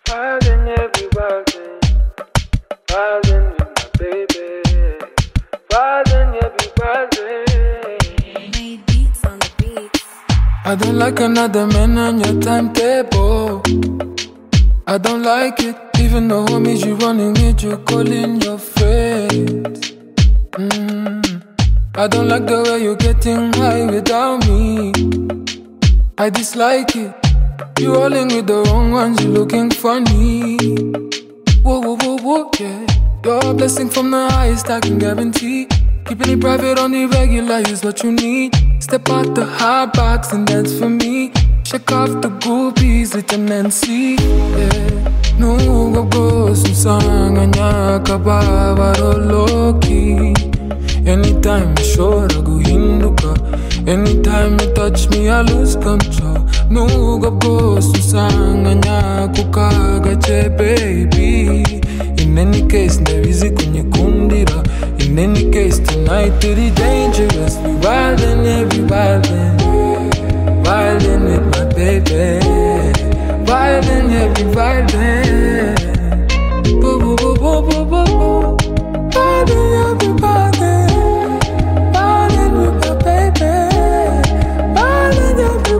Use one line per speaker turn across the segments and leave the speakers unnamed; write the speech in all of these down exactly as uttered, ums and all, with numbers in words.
Wildin' every wildin', wildin' with my baby. Wildin' every wildin'.
Made beats on the beats.
I don't like another man on your timetable. I don't like it, even the homies you running with, you calling your friends. Mm. I don't like the way you're getting high without me. I dislike it. You rolling with the wrong ones, you looking funny. Whoa, whoa, whoa, whoa, yeah. You're a blessing from the highest, I can guarantee. Keeping it private on the regular is what you need. Step out the hot box and dance for me. Shake off the groupies, let them Nancy, yeah. Nuga go sung anya kababa loki. Anytime you show, I go hinduka. Anytime you touch me, I lose control. Nuga go sung anya kukaga che baby. In any case, there is a kunyekundira. In any case, tonight it is dangerous. We wildin' every wildin', wildin' with my baby. Wildin' every wildin', boo boo boo boo boo boo boo. Wildin' every wildin', wildin' with my baby. Wildin' every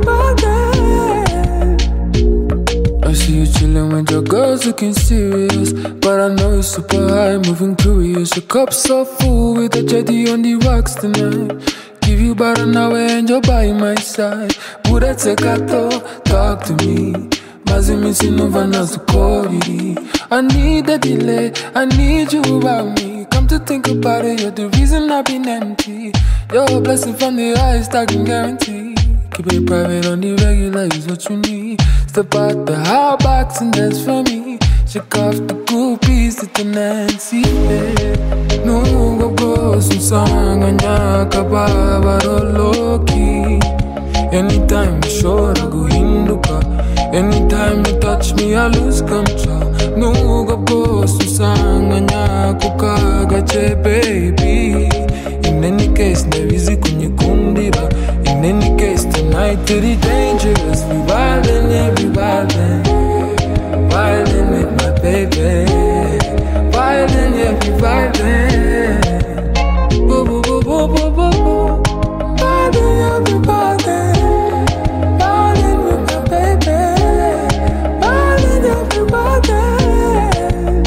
wildin'. I see you chillin' with your girls looking serious, but I know you're super high, moving curious. Your cup's so full with a jetty on the rocks tonight. Give you about an hour and you're by my side. Buddha Tekato, talk to me. Mazimisi Novana Sukori. I need a delay, I need you around me. Come to think about it, you're the reason I've been empty. You're a blessing from the highest, I can guarantee. Keep it private on the regular is what you need. Step out the hot box and dance for me. Shake off the groupies, it's the Nancy, yeah. No go go some song anya kababa loki. Anytime you show, I go hinduka. Anytime you touch me, I lose control. No go go some song anya kukaga che baby. In any case, there is a kunyekundira. In any case, tonight it is dangerous. We wildin' every wildin', wildin' with my baby. Wildin' every wildin', boo boo boo boo boo boo boo. Wildin' every wildin', wildin' with my baby. Wildin' every wildin',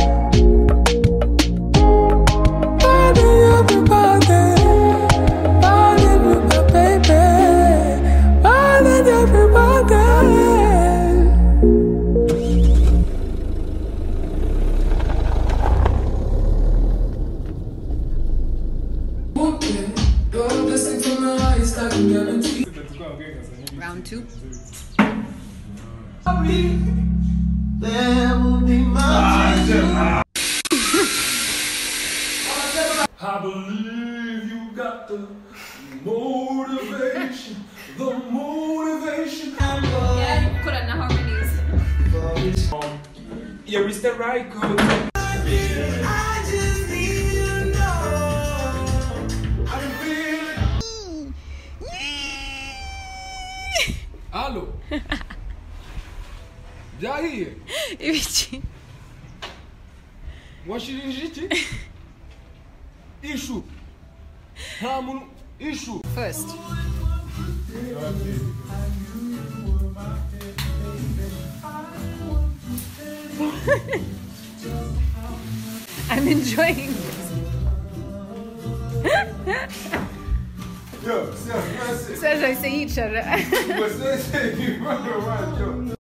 wildin' every wildin', wildin' with my baby. Wildin' every wildin'.
Round two.
There will be mountains.
I believe you got the motivation, the motivation.
Yeah, put on the harmonies.
Here is the right code.
I just need you to know. I'm feeling.
Alô? Jair,
Iviti.
washirishiti? Ishu. Hamu Ishu.
First. I'm enjoying this.
Yo, Sérgio,
Sérgio, isso aí, Sérgio.
você, você, você,